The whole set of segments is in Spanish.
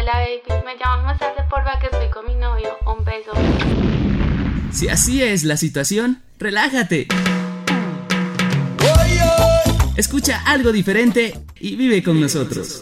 Hola baby, me llaman más tarde porfa que estoy con mi novio. Un beso. Si así es la situación, relájate. Escucha algo diferente y vive con nosotros.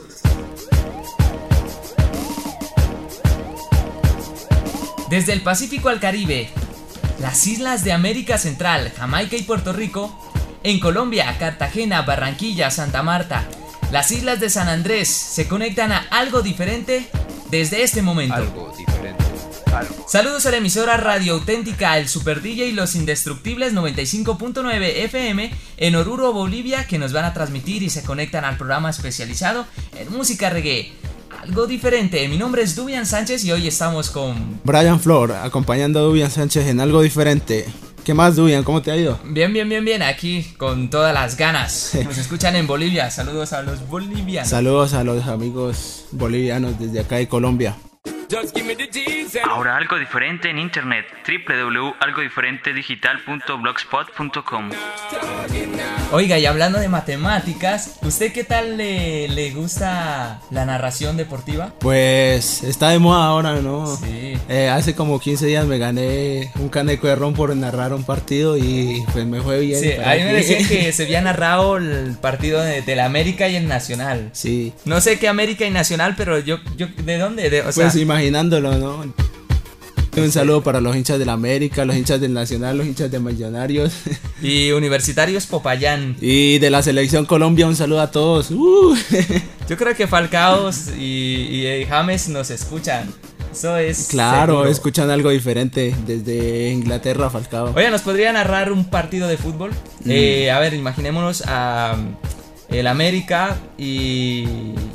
Desde el Pacífico al Caribe, las islas de América Central, Jamaica y Puerto Rico, en Colombia, Cartagena, Barranquilla, Santa Marta, las islas de San Andrés se conectan a algo diferente desde este momento. Algo diferente. Saludos a la emisora Radio Auténtica, el Super DJ y los Indestructibles 95.9 FM en Oruro, Bolivia, que nos van a transmitir y se conectan al programa especializado en música reggae. Algo diferente. Mi nombre es Dubian Sánchez y hoy estamos con Brian Flor, acompañando a Dubian Sánchez en Algo Diferente. ¿Qué más, Dubian? ¿Cómo te ha ido? Bien, aquí con todas las ganas. Nos escuchan en Bolivia. Saludos a los bolivianos. Saludos a los amigos bolivianos desde acá de Colombia. Ahora algo diferente en internet, www.algodiferentedigital.blogspot.com. Oiga, y hablando de matemáticas, ¿usted qué tal le gusta la narración deportiva? Pues está de moda ahora, ¿no? Sí. Hace como 15 días me gané un caneco de ron por narrar un partido y pues me fue bien. Sí, a mí me decían que se había narrado el partido de la América y el Nacional. Sí. No sé qué América y Nacional, pero yo ¿de dónde? O sea, pues imaginándolo, ¿no? Un saludo para los hinchas del América, los hinchas del Nacional, los hinchas de Millonarios. Y Universitarios Popayán. Y de la Selección Colombia, un saludo a todos. Yo creo que Falcaos y James nos escuchan. Eso es claro, seguro. Escuchan algo diferente desde Inglaterra, Falcao. Oye, ¿nos podría narrar un partido de fútbol? A ver, imaginémonos a el América y...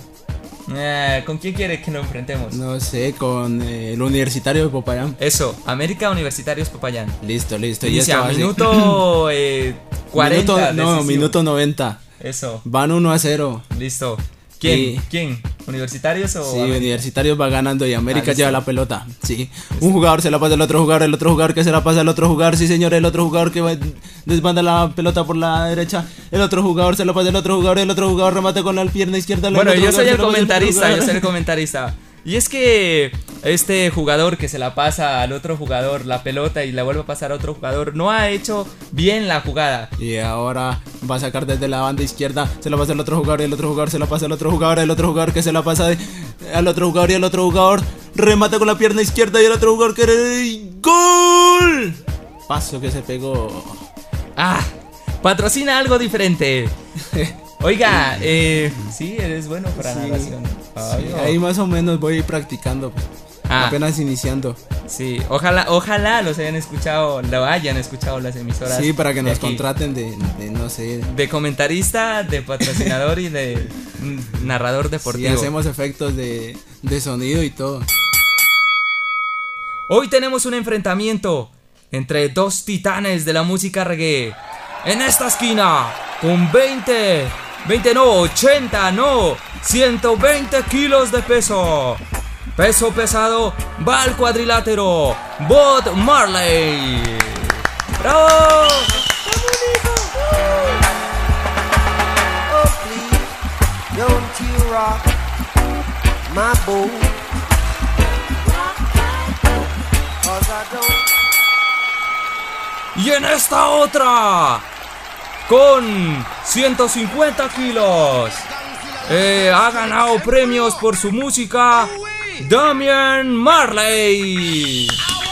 ¿con quién quiere que nos enfrentemos? No sé, con el Universitario de Popayán. Eso, América Universitarios Popayán. Listo. Inicia, minuto 40. Minuto 90. Eso. Van 1-0. Listo. ¿Quién? ¿Universitarios o...? Sí, Universitarios va ganando y América lleva la pelota. Sí. Listo. Un jugador se la pasa al otro jugador, el otro jugador que se la pasa al otro jugador. Sí, señor, el otro jugador que desbanda la pelota por la derecha. El otro jugador se la pasa al otro jugador, el otro jugador remata con la pierna izquierda. Bueno, yo soy el comentarista. Y es que este jugador que se la pasa al otro jugador la pelota y la vuelve a pasar a otro jugador no ha hecho bien la jugada. Y ahora va a sacar desde la banda izquierda, se la pasa al otro jugador y el otro jugador se la pasa al otro jugador, el otro jugador que se la pasa al otro jugador y el otro jugador remata con la pierna izquierda y el otro jugador que... ¡Gol! Paso que se pegó. Patrocina algo diferente. Oiga, sí, eres bueno para narración. Sí, ahí más o menos voy practicando. Apenas iniciando. Sí, ojalá lo hayan escuchado las emisoras. Sí, para que nos aquí contraten de no sé. De comentarista, de patrocinador y de narrador deportivo. Sí, hacemos efectos de sonido y todo. Hoy tenemos un enfrentamiento entre dos titanes de la música reggae. En esta esquina, con 120 kilos de peso. Peso pesado, va al cuadrilátero, Bob Marley. ¡Bravo! Don't you rock my boat, 'cause I don't. Y en esta otra, con 150 kilos, ha ganado premios por su música, Damian Marley.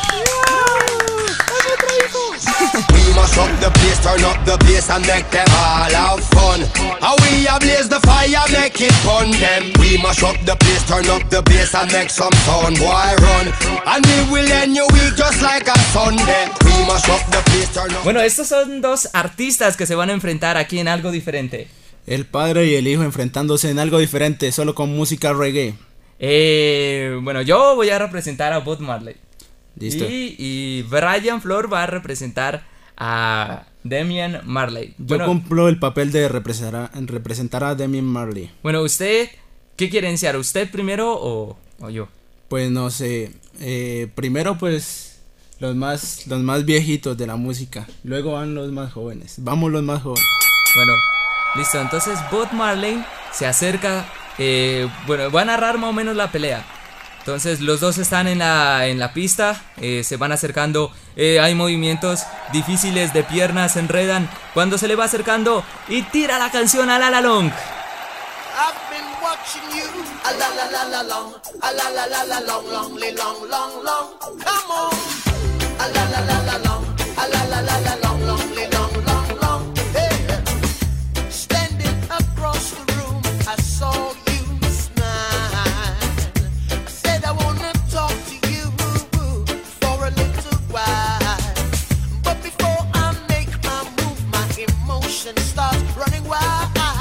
We must up the place, turn up the bass and make them all have fun. How we ablaze the fire, make it fun them. We must up the place, turn up the bass and make some sound, boy run. And we will end your week just like a Sunday. We must up the place, turn up. Bueno, estos son dos artistas que se van a enfrentar aquí en Algo Diferente. El padre y el hijo enfrentándose en Algo Diferente, solo con música reggae. Bueno, yo voy a representar a Bob Marley. Listo. Y Brian Flor va a representar a Damian Marley. Yo cumplo el papel de representar a Damian Marley. Bueno, ¿usted qué quiere iniciar? ¿Usted primero o yo? Pues no sé. Primero pues los más viejitos de la música. Luego van los más jóvenes. Vamos los más jóvenes. Bueno, listo. Entonces Bob Marley se acerca. Bueno, va a narrar más o menos la pelea. Entonces los dos están en la pista, se van acercando, hay movimientos difíciles de piernas, se enredan cuando se le va acercando y tira la canción a la long. I've been watching you, a la la la la long, a la la la la long, long, long, long, long, come on, a la la la la long, a la la la la long, long, long, long, long, hey. Standing across the room, I saw you smile. I said I wanna talk to you for a little while, but before I make my move, my emotions start running wild.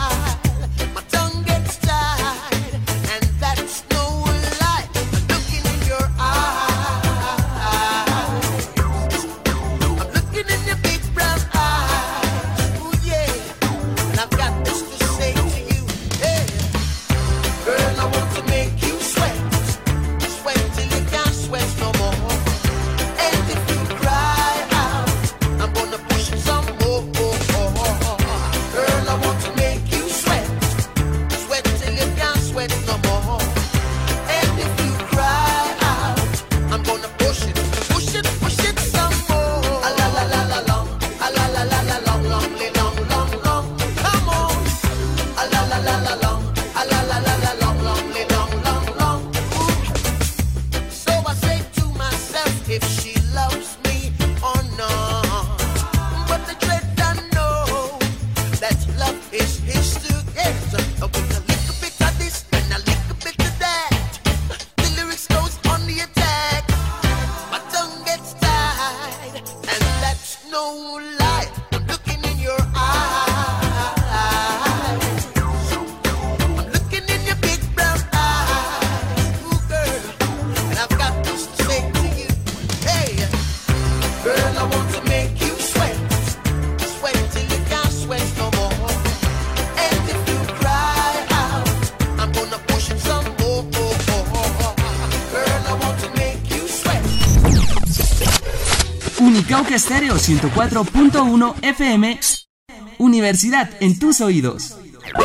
Unicauca Estéreo 104.1 FM, Universidad en tus oídos.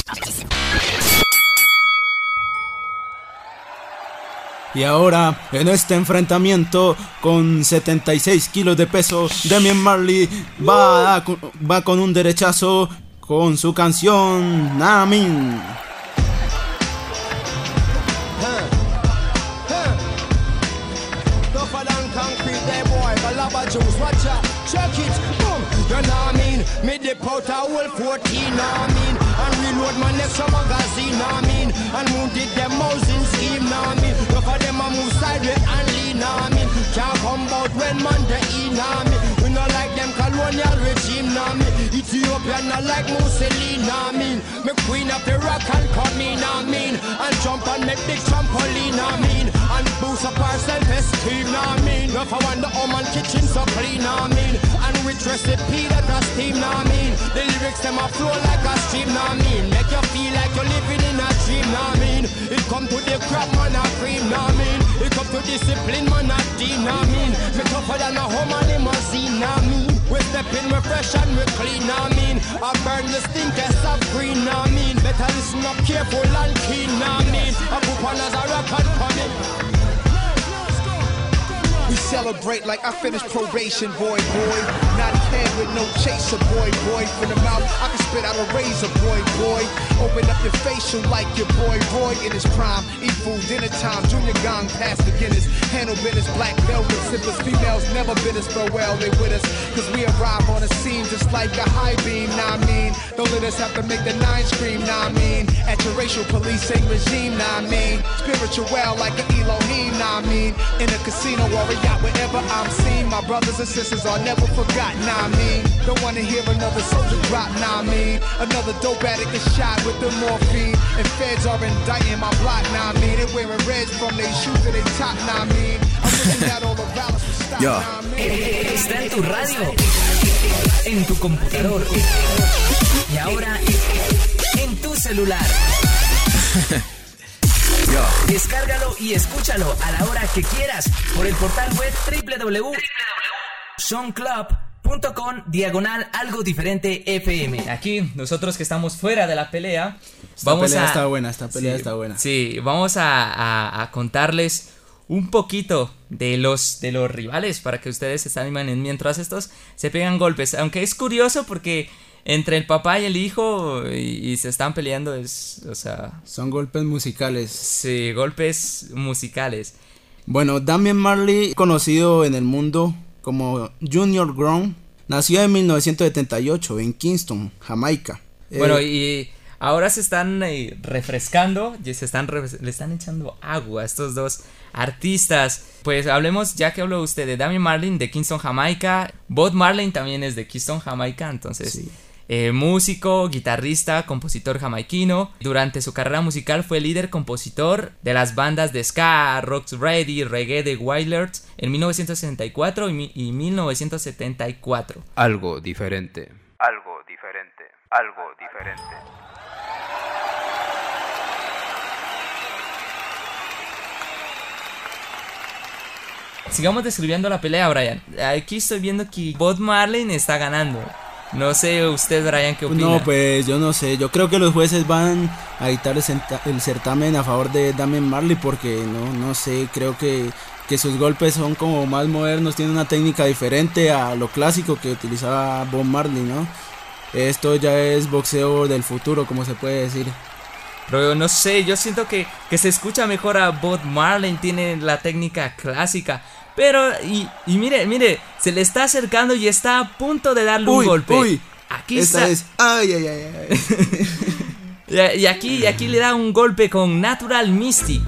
Y ahora, en este enfrentamiento con 76 kilos de peso, Damian Marley va con un derechazo con su canción Namin. Check it, boom, you know what I mean? Me dip out a whole 14, know what I mean? And reload my next magazine, know what I mean? And move did them housing scheme, know what I mean? Look at them a move sideways and lean, know what I mean? Can't come out when man they eat, know what I mean? We not like them colonial regime, know what I mean? Ethiopia not like Mussolini, know what I mean? Me queen of the rock and come in, know what I mean? And jump and make big trampoline, know what I mean? And boost up our self-esteem, know what I mean? If I want the home and kitchen so clean, know what I mean? And with recipe that a steam, know what I mean? The lyrics them a flow like a stream, know what I mean? Make you feel like you're living in a dream, know what I mean? It come to the crap, man, a cream, know what I mean? It come to discipline, man, a team, know what I mean? Me tougher than a home and limousine, know what I mean? We step in, we fresh and we clean, know what I mean? I burn the stinkers of green, know what I mean? Better listen up careful and keen, know what I mean? I put on as a rock and coming. We celebrate like I finished probation, boy. Not head with no chaser, boy. From the mouth, I can spit out a razor, boy. Open up your facial like your boy in his prime. Eat food, dinner time, junior gong, past the Guinness. Handle business, black velvet sippers. Females never bid us farewell, they with us. Cause we arrive on the scene just like a high beam, nah I mean. Don't let us have to make the nine scream, nah I mean. At your racial policing regime, nah I mean. Spiritual like an Elohim, nah I mean. In a casino or a yacht, wherever I'm seen, my brothers and sisters are never forgotten, nah I mean. Don't wanna hear another soldier drop, nah I mean. Another dope addict is shot with the morphine. And feds are indicting my block, nah I mean. They're wearing reds from their shoes to their top, nah I mean. I'm looking at all the violence for stop, nah I mean. Está en tu radio, en tu computador y ahora en tu celular. Descárgalo y escúchalo a la hora que quieras por el portal web www.soundclub.com/algo diferente FM. Aquí nosotros que estamos fuera de la pelea, Esta pelea está buena. Sí, vamos a contarles un poquito de los rivales para que ustedes se animen mientras estos se pegan golpes. Aunque es curioso porque entre el papá y el hijo y se están peleando, son golpes musicales. Sí, golpes musicales. Bueno, Damian Marley, conocido en el mundo como Junior Gong, nació en 1978 en Kingston, Jamaica. Bueno, y ahora se están refrescando, y le están echando agua a estos dos artistas. Pues hablemos, ya que habló usted de Damian Marley de Kingston, Jamaica. Bob Marley también es de Kingston, Jamaica, entonces sí. Músico, guitarrista, compositor jamaiquino. Durante su carrera musical fue líder compositor de las bandas de ska, rocksteady, reggae de Wailers en 1964 y 1974. Algo diferente. Algo diferente. Algo diferente. Sigamos describiendo la pelea, Brian. Aquí estoy viendo que Bob Marley está ganando. No sé usted, Brian, ¿qué opina? No, pues yo no sé. Yo creo que los jueces van a dictar el certamen a favor de Damian Marley porque no sé, creo que sus golpes son como más modernos, tienen una técnica diferente a lo clásico que utilizaba Bob Marley, ¿no? Esto ya es boxeo del futuro, como se puede decir. Pero no sé, yo siento que se escucha mejor a Bob Marley, tiene la técnica clásica. Pero, y mire, se le está acercando y está a punto de darle un golpe. Uy, aquí esta es. Ay. y aquí le da un golpe con Natural Mystic.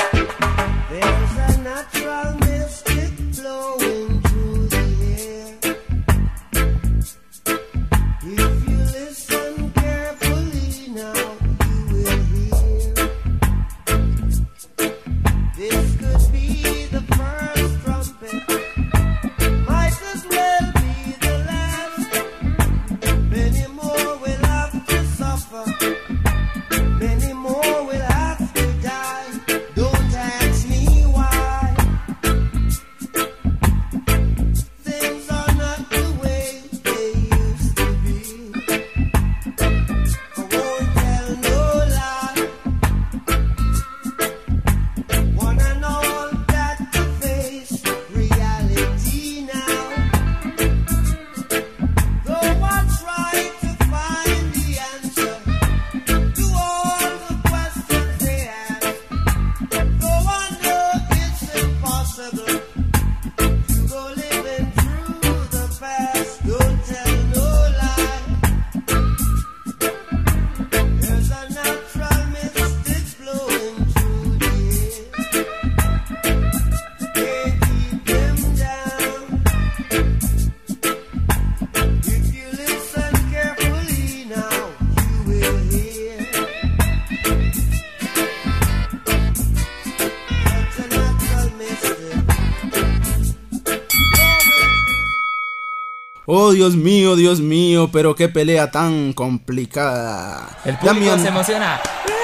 Oh, Dios mío, pero qué pelea tan complicada. El público se emociona.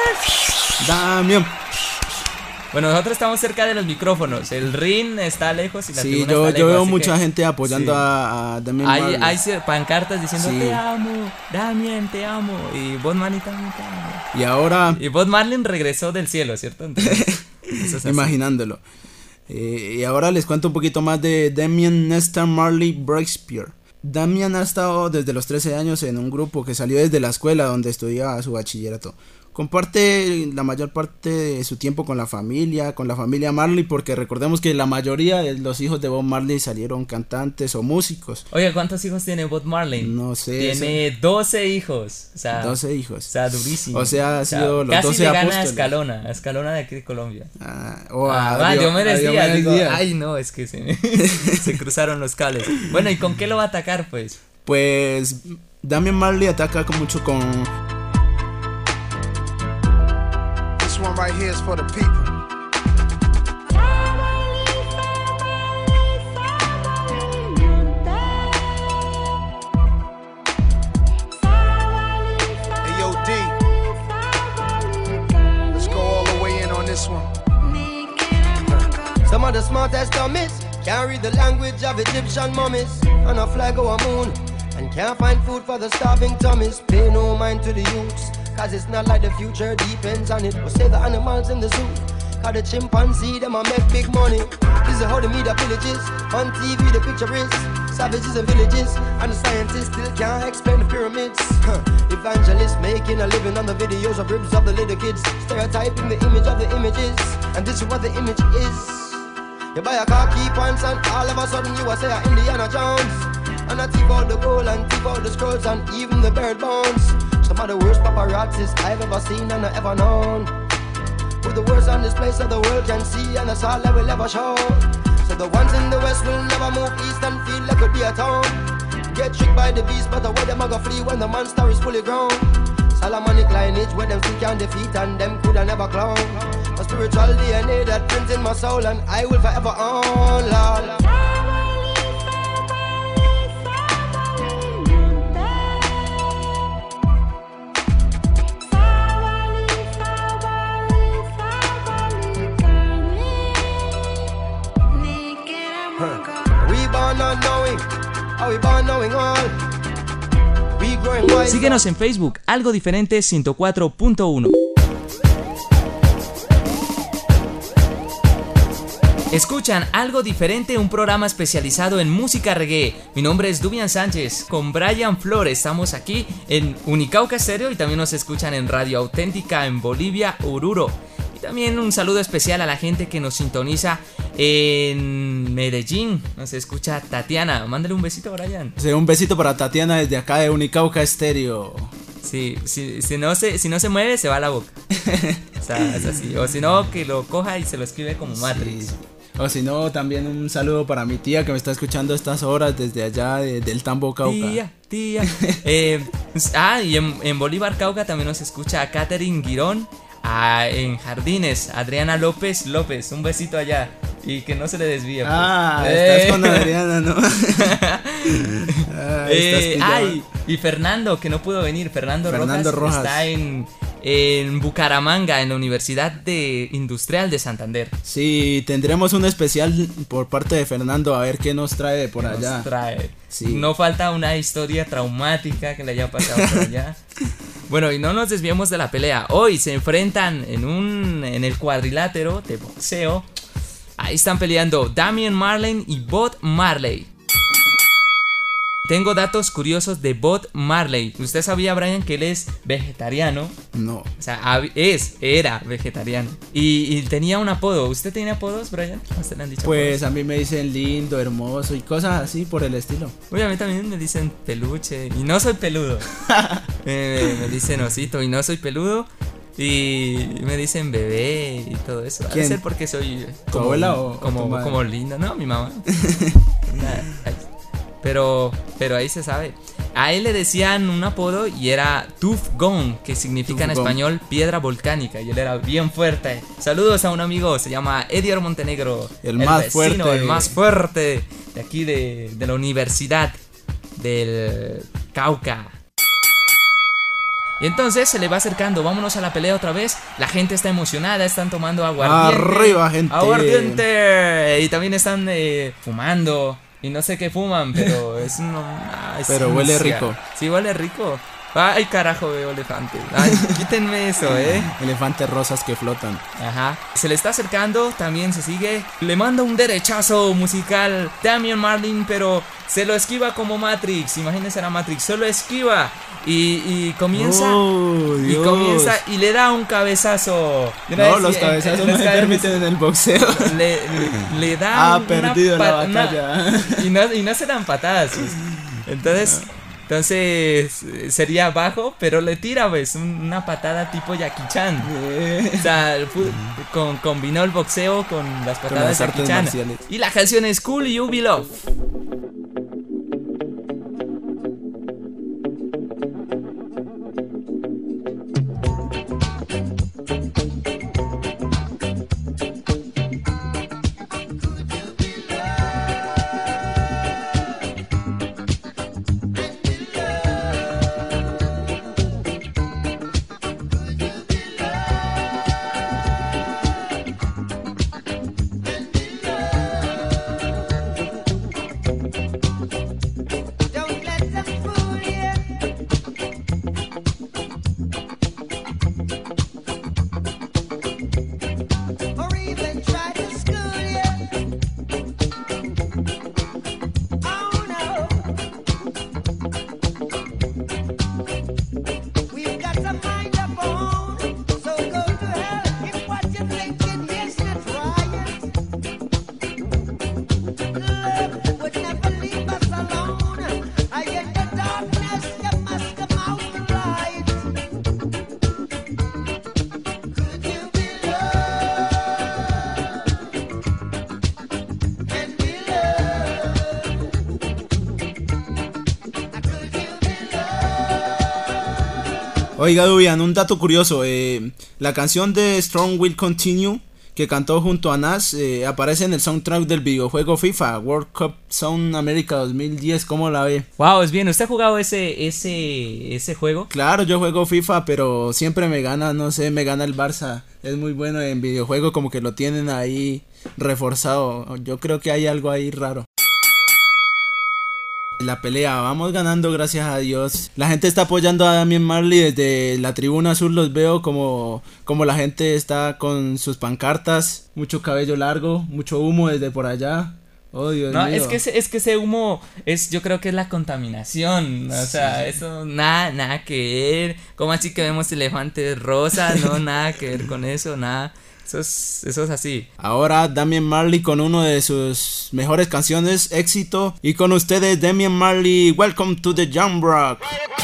Damian. Bueno, nosotros estamos cerca de los micrófonos. El ring está lejos y la tribuna está lejos. Yo veo mucha que gente apoyando a Damian Marley. Hay pancartas diciendo te amo, Damian, te amo. Y Bob Marley también te amo. Y ahora... Y Bob Marley regresó del cielo, ¿cierto? Entonces, imaginándolo. Y ahora les cuento un poquito más de Damian Nestor Marley Breakspear. Damian ha estado desde los 13 años en un grupo que salió desde la escuela donde estudiaba su bachillerato. Comparte la mayor parte de su tiempo con la familia Marley, porque recordemos que la mayoría de los hijos de Bob Marley salieron cantantes o músicos. Oye, ¿cuántos hijos tiene Bob Marley? No sé. Tiene 12 hijos. O sea, 12 hijos. O sea, durísimo. O sea, ha sido los 12 apóstoles. Casi le gana a Escalona de aquí de Colombia. Diomedes Díaz. Digo, ay, no, es que se cruzaron los cables. Bueno, ¿y con qué lo va a atacar, pues? Pues Damian Marley ataca mucho con... This one right here is for the people. Hey, yo, D. Let's go all the way in on this one. Some of the smartest dummies can't read the language of Egyptian mummies. On a flag or a moon, and can't find food for the starving tummies. Pay no mind to the youths, cause it's not like the future depends on it. We'll save the animals in the zoo, Cause the chimpanzee, them a make big money. This is how they meet the villages. On TV, the picture is savages and villages. And the scientists still can't explain the pyramids. Evangelists making a living on the videos of ribs of the little kids. Stereotyping the image of the images. And this is what the image is. You buy a car, key pants, and all of a sudden you are say Indiana Jones. And I tip out the gold and tip out the scrolls and even the bird bones. Some of the worst paparazzis I've ever seen and I've ever known. Put the words on display so the world can see, and that's all I will ever show. So the ones in the west will never move east and feel like it'll be a town. Get tricked by the beast, but the way them a go flee when the monster is fully grown. Solomonic lineage where them still can defeat and them coulda never clown. A spiritual DNA that prints in my soul and I will forever own, Lord. Síguenos en Facebook, Algo Diferente 104.1. Escuchan Algo Diferente, un programa especializado en música reggae. Mi nombre es Dubian Sánchez, con Brian Flores. Estamos aquí en Unicauca Stereo y también nos escuchan en Radio Auténtica en Bolivia, Oruro. Y también un saludo especial a la gente que nos sintoniza en Medellín. Nos escucha Tatiana. Mándale un besito, Brian. Sí, un besito para Tatiana desde acá de Unicauca Stereo. Sí, si no se mueve, se va a la boca. O sea, es así. O si no, que lo coja y se lo escribe como Matrix. Sí. O si no, también un saludo para mi tía que me está escuchando a estas horas desde allá del Tambo, Cauca. Tía. Y en Bolívar, Cauca también nos escucha a Catherine Girón. En Jardines, Adriana López. Un besito allá. Y que no se le desvíe. Estás con Adriana, ¿no? Y Fernando, que no pudo venir. Fernando Rojas. Está en Bucaramanga, en la Universidad Industrial de Santander. Sí, tendremos un especial por parte de Fernando, a ver qué nos trae por allá. Sí. No falta una historia traumática que le haya pasado por allá. Bueno, y no nos desviemos de la pelea. Hoy se enfrentan en el cuadrilátero de boxeo. Ahí están peleando Damian Marley y Bob Marley. Tengo datos curiosos de Bob Marley. ¿Usted sabía, Brian, que él es vegetariano? No. O sea, era vegetariano. Y tenía un apodo. ¿Usted tiene apodos, Brian? ¿Usted le han dicho pues apodos? A mí me dicen lindo, hermoso y cosas así por el estilo. Uy, a mí también me dicen peluche. Y no soy peludo. Me dicen osito y no soy peludo. Y me dicen bebé y todo eso. ¿Quién? Debe ser porque soy ¿Tu abuela o como lindo? No, mi mamá. Pero ahí se sabe. A él le decían un apodo y era Tuff Gong, que significa en español piedra volcánica. Y él era bien fuerte. Saludos a un amigo, se llama Edior Montenegro. El más fuerte de aquí de la Universidad del Cauca. Y entonces se le va acercando, vámonos a la pelea otra vez. La gente está emocionada, están tomando aguardiente. ¡Arriba, gente! ¡Aguardiente! Y también están fumando. Y no sé qué fuman, pero es pero huele rico. Sí, huele rico. Ay, carajo, veo elefante. Ay, quítenme eso, Elefantes rosas que flotan. Ajá. Se le está acercando, también se sigue. Le manda un derechazo musical Damian Marley, pero se lo esquiva como Matrix. Imagínense a Matrix, solo esquiva. Y comienza. Y comienza y le da un cabezazo. No, los cabezazos no se permiten en el boxeo. Le da perdido la batalla. Y no se dan patadas. Entonces sería bajo, pero le tira pues una patada tipo Jackie Chan. O sea, combinó el boxeo con las patadas de Jackie Chan. Marciales. Y la canción es Cool You Be Love. Oiga, Dubian, un dato curioso, la canción de Strong Will Continue que cantó junto a Nas aparece en el soundtrack del videojuego FIFA World Cup South America 2010. ¿Cómo la ve? Wow, es bien. ¿Usted ha jugado ese juego? Claro, yo juego FIFA, pero siempre me gana, no sé, me gana el Barça. Es muy bueno en videojuego, como que lo tienen ahí reforzado. Yo creo que hay algo ahí raro. La pelea, vamos ganando, gracias a Dios. La gente está apoyando a Damian Marley. Desde la tribuna azul los veo como la gente está con sus pancartas. Mucho cabello largo, mucho humo desde por allá. Oh, Dios mío. Es que ese humo yo creo que es la contaminación. O sea, eso nada que ver. ¿Cómo así que vemos elefantes rosas? No, nada que ver con eso, nada. Eso es así. Ahora Damian Marley con uno de sus mejores canciones, Éxito. Y con ustedes Damian Marley, Welcome to the Jam Rock.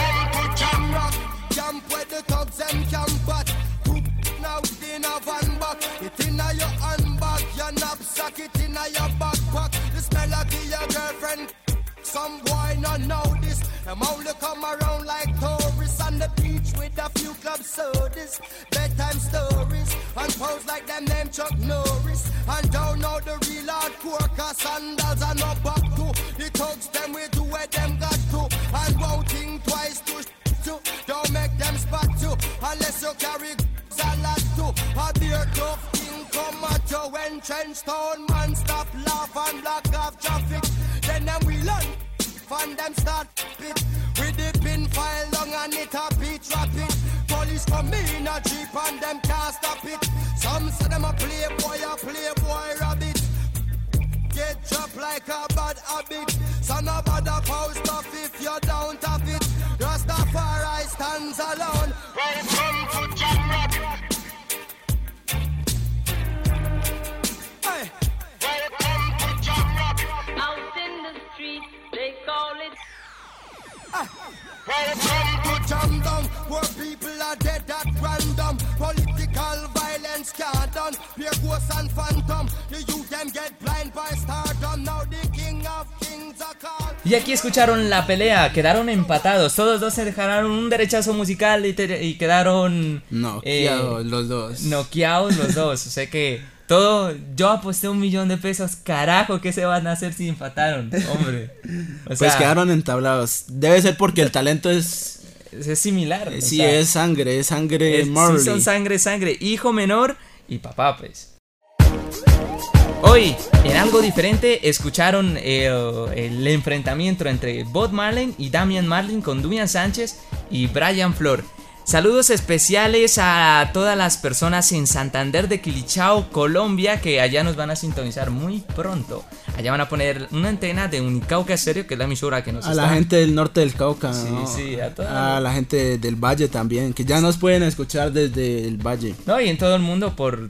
Some boy not know this. Them only come around like tourists on the beach with a few club sodas, bedtime stories, and pose like them name Chuck Norris. And don't know the real hardcore, cause sandals are not back to. The thugs them way to where them got to. And won't think twice to. Don't make them spot you, unless you carry a lot to. A beer tough thing come at you when trench town man stop laugh and block off traffic. Then them we learn, and them start pit. With the pin file long and it a beat rapid. Police come in a jeep and them can't stop it. Some say them a playboy rabbit. Get dropped like a bad habit. Son of a post off if you don't have it. Rastafari stands alone. Welcome to Jam Rock. Hey. Welcome to Jam Rock. Out in the street, they call it. Welcome to Jam Down, where people are dead at random. Political violence can't done. Pure ghosts and phantom. The youth them get blind by stardom. Now the king of kings are called. Y aquí escucharon la pelea, quedaron empatados. Todos dos se dejaron un derechazo musical y quedaron noqueados los dos. Noqueados los dos. O sea que yo aposté $1 millón de pesos. Carajo, ¿qué se van a hacer si empataron? Hombre. O sea, pues quedaron entablados. Debe ser porque el talento es similar. Sí, o sea, es sangre Marley. Sí, son sangre. Hijo menor y papá, pues. Hoy, en algo diferente, escucharon el enfrentamiento entre Bob Marley y Damian Marley con Dubian Sánchez y Brian Flor. Saludos especiales a todas las personas en Santander de Quilichao, Colombia, que allá nos van a sintonizar muy pronto. Allá van a poner una antena de Unicauca Estéreo, que es la emisora que nos está... A la gente del norte del Cauca, sí, ¿no? Sí, a la gente del Valle también, que ya nos pueden escuchar desde el Valle. No, y en todo el mundo por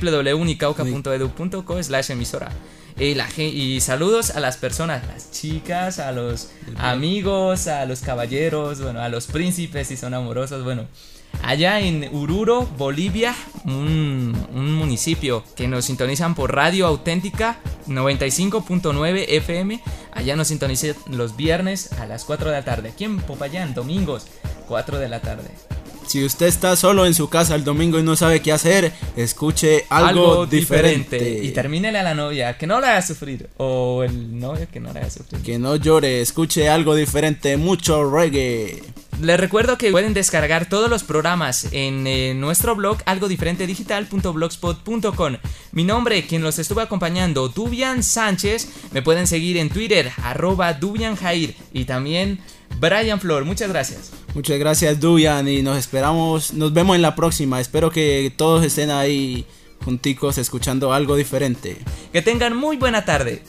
www.unicauca.edu.co/emisora. Y saludos a las personas, a las chicas, a los amigos, a los caballeros, bueno, a los príncipes si son amorosos, bueno. Allá en Oruro, Bolivia, un municipio que nos sintonizan por Radio Auténtica 95.9 FM. Allá nos sintonizan los viernes a las 4 de la tarde. Aquí en Popayán, domingos, 4 de la tarde. Si usted está solo en su casa el domingo y no sabe qué hacer, escuche algo diferente. Y termínele a la novia, que no la haga sufrir. O el novio, que no la haga sufrir. Que no llore, escuche algo diferente, mucho reggae. Les recuerdo que pueden descargar todos los programas en nuestro blog algodifrentedigital.blogspot.com. Mi nombre, quien los estuvo acompañando, Dubian Sánchez. Me pueden seguir en Twitter, @DubianJair. Y también Brian Flor. Muchas gracias. Muchas gracias, Dubian, y nos vemos en la próxima. Espero que todos estén ahí junticos escuchando algo diferente. Que tengan muy buena tarde.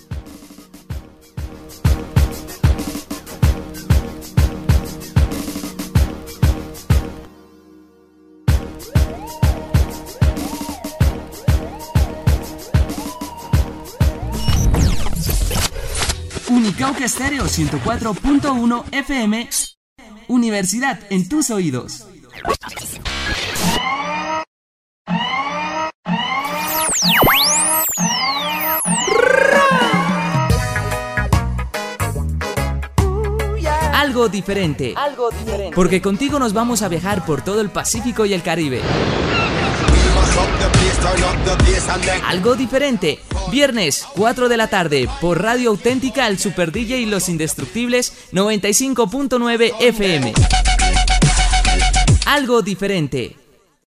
Unicauca Estéreo 104.1 FM. Universidad en tus oídos. Algo Algo diferente. Algo diferente. Porque contigo nos vamos a viajar por todo el Pacífico y el Caribe. Algo diferente. Viernes, 4 de la tarde, por Radio Auténtica, el Super DJ y los Indestructibles 95.9 FM. Algo diferente.